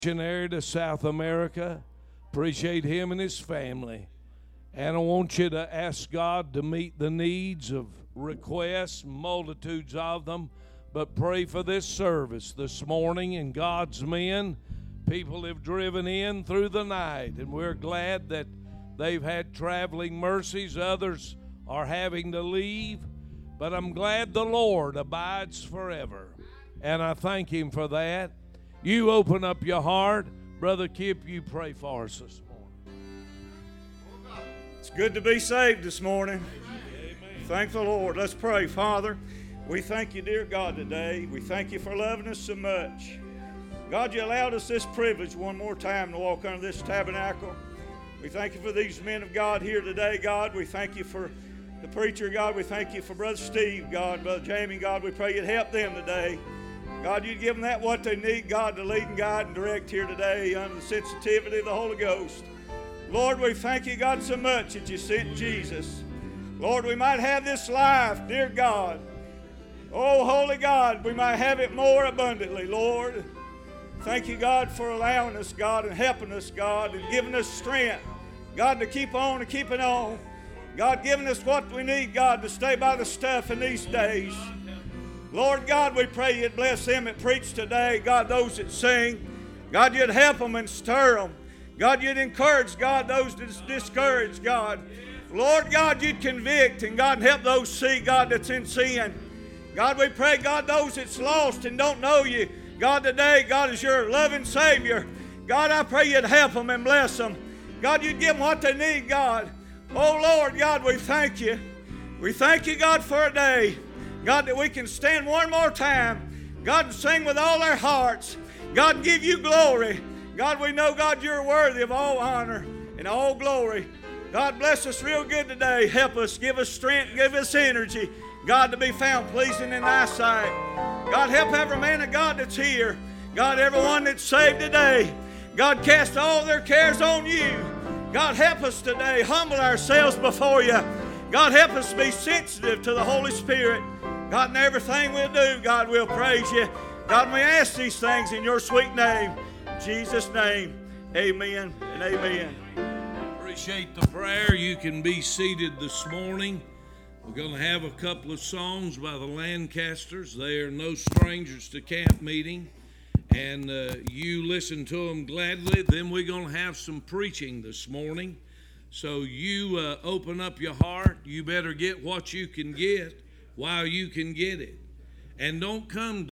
missionary to South America. Appreciate him and his family. And I want you to ask God to meet the needs of requests, multitudes of them. But pray for this service this morning and God's men. People have driven in through the night, and we're glad that they've had traveling mercies. Others are having to leave. But I'm glad the Lord abides forever. And I thank Him for that. You open up your heart. Brother Kip, you pray for us this morning. It's good to be saved this morning. Amen. Thank the Lord. Let's pray. Father, we thank you, dear God, today. We thank you for loving us so much. God, you allowed us this privilege one more time to walk under this tabernacle. We thank you for these men of God here today, God. We thank you for the preacher, God. We thank you for Brother Steve, God, Brother Jamie, God. We pray you'd help them today. God, you'd give them that what they need, God, to lead and guide and direct here today under the sensitivity of the Holy Ghost. Lord, we thank you, God, so much that you sent Jesus. Lord, we might have this life, dear God. Oh, holy God, we might have it more abundantly, Lord. Thank you, God, for allowing us, God, and helping us, God, and giving us strength, God, to keep on and keep it on. God, giving us what we need, God, to stay by the stuff in these days. Lord God, we pray you'd bless them that preach today. God, those that sing. God, you'd help them and stir them. God, you'd encourage, God, those that's discouraged, God. Lord God, you'd convict and God, help those see, God, that's in sin. God, we pray, God, those that's lost and don't know you. God, today, God, is your loving Savior. God, I pray you'd help them and bless them. God, you'd give them what they need, God. Oh, Lord, God, we thank you. We thank you, God, for a day. God, that we can stand one more time, God, and sing with all our hearts. God, give you glory. God, we know, God, you're worthy of all honor and all glory. God, bless us real good today. Help us, give us strength, give us energy, God, to be found pleasing in thy sight. God, help every man of God that's here. God, everyone that's saved today. God, cast all their cares on you. God, help us today. Humble ourselves before you. God, help us be sensitive to the Holy Spirit. God, in everything we'll do, God, we'll praise you. God, we ask these things in your sweet name. In Jesus' name, amen and amen. Appreciate the prayer. You can be seated this morning. We're going to have a couple of songs by the Lancasters. They are no strangers to camp meeting. And you listen to them gladly. Then we're going to have some preaching this morning. So you open up your heart. You better get what you can get while you can get it. And don't come